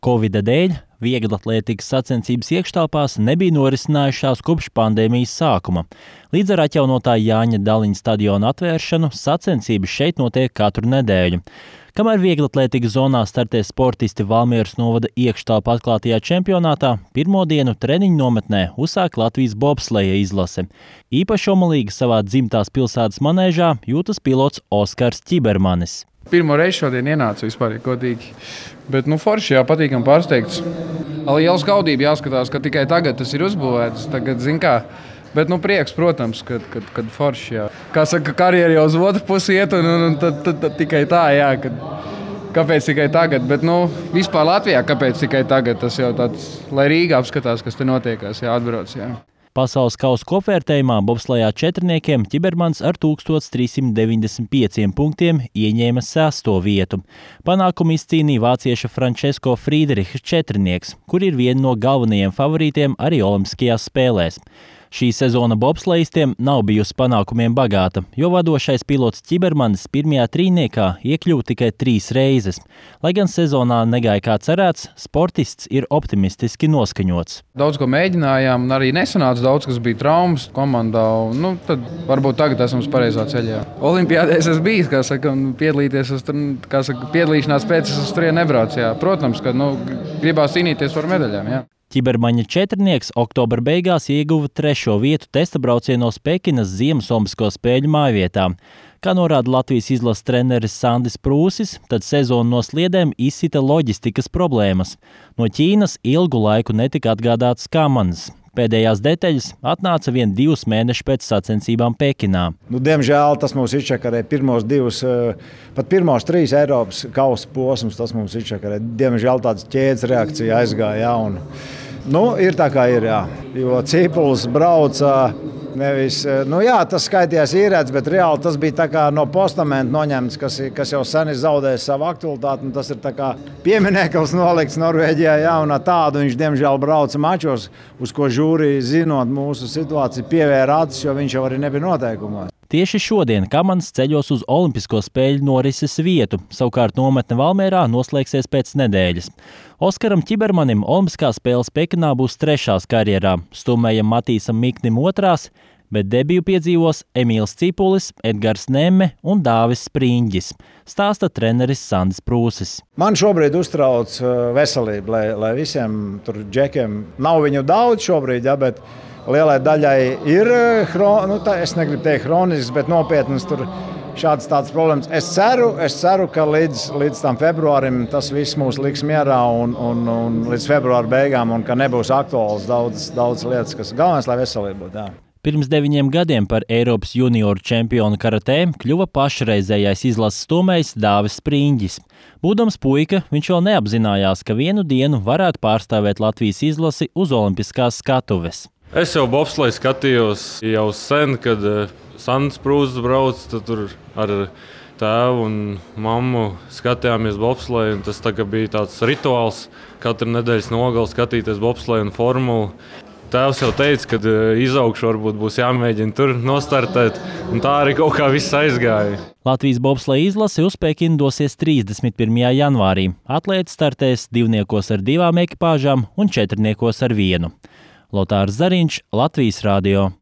Covida dēļ vieglatlētikas sacensības iekštelpās nebija norisinājušās kopš pandēmijas sākuma. Līdz ar atjaunotā Jāņa Daliņa stadiona atvēršanu sacensības šeit notiek katru nedēļu. Kamēr vieglatlētikas zonā startē sportisti Valmieras novada iekštelpu atklātajā čempionātā, pirmo dienu treniņu nometnē uzsāk Latvijas bobsleja izlase. Īpaši omulīgi savā dzimtās pilsētas manēžā jūtas pilots Oskars Ķibermanis. Pirmo reizi šodien ienāca vispār, godīgi. Bet, forši, jā, patīkami pārsteigts. Lielas gaudība jāskatās, ka tikai tagad tas ir uzbūvēts. Tagad, bet, prieks, protams, kad forši, jā. Kā saka, karjera jau uz otru pusi iet, un tad tikai tā, jā. Kāpēc tikai tagad? Bet, vispār Latvijā, kāpēc tikai tagad? Tas jau tāds, lai Rīgā apskatās, kas te notiekās, jā, atbrauc, jā. Pasaules kausa kopvērtējumā bobslejā četrniekiem Ķibermans ar 1395 punktiem ieņēma 6. vietu. Panākumu izcīnīja vācieša Francesco Friedricha četrnieks, kur ir viena no galvenajiem favorītiem arī olimpiskajās spēlēs. Šī sezona bobslejistiem nav bijusi panākumiem bagāta, jo vadošais pilots Ķibermanis pirmajā trīniekā iekļuva tikai 3 reizes. Lai gan sezonā negāja kā cerēts, sportists ir optimistiski noskaņots. Daudz ko mēģinājām, un arī nesanāca daudz, kas bija traumas komandā. Tad varbūt tagad esam uz pareizā ceļā. Olimpiādēs es biju, un piedalīties, piedalīšanās pēc es uz turieni nebraucu. Jā. Protams, ka gribās cīnīties par medaļām. Jā. Ķibermaņa četrnieks oktobra beigās ieguva 3. vietu testa braucienos Pekinas Ziemeļolimpisko spēļu mājvietā. Kā norāda Latvijas izlases treneris Sandis Prūsis, tad sezonu no sliedēm izsita loģistikas problēmas. No Ķīnas ilgu laiku netika atgādātas kamanas. Pēdējās detaļas atnāca 2 mēnešus pēc sacensībām Pekinā. Diemžēl tas mums izčakarē pirmos 3 Eiropas kausa posmus. Tas mums izčakarē. Diemžēl tāds ķēdes reakcija aizgāja. Jā, ir tā kā ir, jā. Jo Cipulis brauca nevis, tas skaitījās īrēts, bet reāli tas bija tā kā no postamenta noņemts, kas jau sen ir zaudējis savu aktualitāti. Tas ir tā kā piemineklis nolikts Norvēģijā, jā, un tādu viņš diemžēl brauca mačos, uz ko žūrija, zinot mūsu situāciju, pievēra acis, jo viņš jau arī nebija noteikumos. Tieši šodien kamanas ceļos uz Olimpisko spēļu norises vietu, savukārt nometne Valmierā noslēgsies pēc nedēļas. Oskaram Ķibermanim Olimpiskās spēles Pekinā būs 3. karjerā, stummējam Matīsam Miknim 2., bet debiju piedzīvos Emīls Cipulis, Edgars Nemme un Dāvis Spriņģis, stāsta treneris Sandis Prūsis. Man šobrīd uztrauc veselība, lai visiem tur džekiem nav viņu daudz šobrīd, ja, bet lielai daļai ir, es negribu teikt hronisks, bet nopietnas tur šādas tādas problēmas. Es ceru, ka līdz tam februārim tas viss mūs liks mierā un līdz februāra beigām, un ka nebūs aktuāls daudz lietas, kas galvenais, lai veselība būtu. Jā. Pirms 9 gadiem par Eiropas junioru čempionu karatē kļuva pašreizējais izlases stūmējs Dāvis Spriņģis. Būdams puika, viņš vēl neapzinājās, ka vienu dienu varētu pārstāvēt Latvijas izlasi uz olimpiskās skatuves. Es jau bobsleju skatījos jau sen, kad Sandis Prūsis brauc, tad tur ar tēvu un mammu skatījāmies bobsleju. Tas bija tāds rituāls katru nedēļas nogali skatīties bobsleju un formulu. Tēvs jau teica, ka izaugšu varbūt būs jāmēģina tur nostartēt, un tā arī kaut kā viss aizgāja. Latvijas bobsleja izlase uz Pekinu dosies 31. janvārī. Atlēti startēs 2 ar 2 ekipāžām un 4 ar 1. Lotārs Zariņš, Latvijas radio.